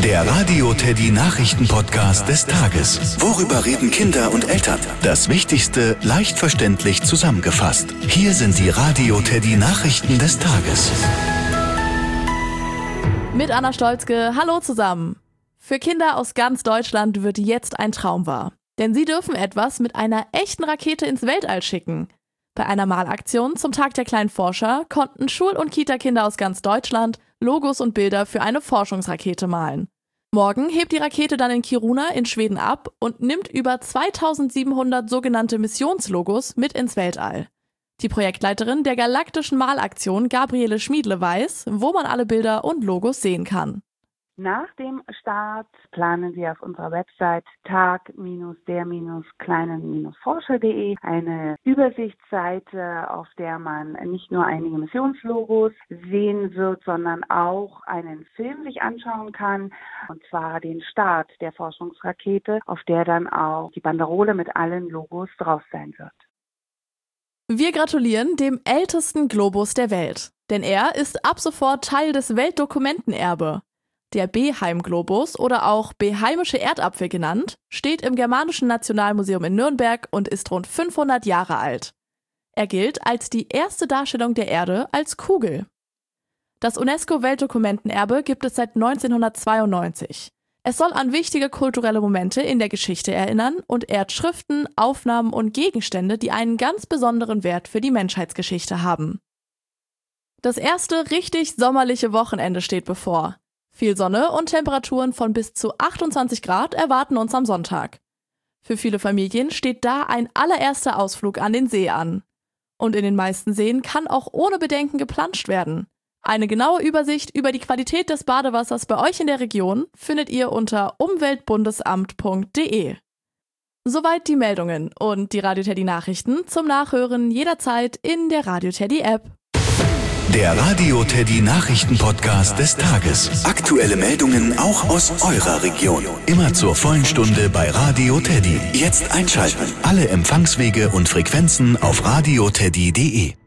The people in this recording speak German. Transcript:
Der Radio Teddy Nachrichten-Podcast des Tages. Worüber reden Kinder und Eltern? Das Wichtigste leicht verständlich zusammengefasst. Hier sind die Radio Teddy Nachrichten des Tages. Mit Anna Stolzke, hallo zusammen. Für Kinder aus ganz Deutschland wird jetzt ein Traum wahr. Denn sie dürfen etwas mit einer echten Rakete ins Weltall schicken. Bei einer Malaktion zum Tag der kleinen Forscher konnten Schul- und Kita-Kinder aus ganz Deutschland Logos und Bilder für eine Forschungsrakete malen. Morgen hebt die Rakete dann in Kiruna in Schweden ab und nimmt über 2700 sogenannte Missionslogos mit ins Weltall. Die Projektleiterin der galaktischen Malaktion, Gabriele Schmiedle, weiß, wo man alle Bilder und Logos sehen kann. Nach dem Start planen wir auf unserer Website tag-der-kleinen-forscher.de eine Übersichtsseite, auf der man nicht nur einige Missionslogos sehen wird, sondern auch einen Film sich anschauen kann, und zwar den Start der Forschungsrakete, auf der dann auch die Banderole mit allen Logos drauf sein wird. Wir gratulieren dem ältesten Globus der Welt, denn er ist ab sofort Teil des Weltdokumentenerbe. Der Beheim-Globus oder auch Beheimische Erdapfel genannt, steht im Germanischen Nationalmuseum in Nürnberg und ist rund 500 Jahre alt. Er gilt als die erste Darstellung der Erde als Kugel. Das UNESCO-Weltdokumentenerbe gibt es seit 1992. Es soll an wichtige kulturelle Momente in der Geschichte erinnern und ehrt Schriften, Aufnahmen und Gegenstände, die einen ganz besonderen Wert für die Menschheitsgeschichte haben. Das erste richtig sommerliche Wochenende steht bevor. Viel Sonne und Temperaturen von bis zu 28 Grad erwarten uns am Sonntag. Für viele Familien steht da ein allererster Ausflug an den See an. Und in den meisten Seen kann auch ohne Bedenken geplanscht werden. Eine genaue Übersicht über die Qualität des Badewassers bei euch in der Region findet ihr unter umweltbundesamt.de. Soweit die Meldungen und die Radio Teddy Nachrichten zum Nachhören jederzeit in der Radio Teddy App. Der Radio Teddy Nachrichten-Podcast des Tages. Aktuelle Meldungen auch aus eurer Region. Immer zur vollen Stunde bei Radio Teddy. Jetzt einschalten. Alle Empfangswege und Frequenzen auf radioteddy.de.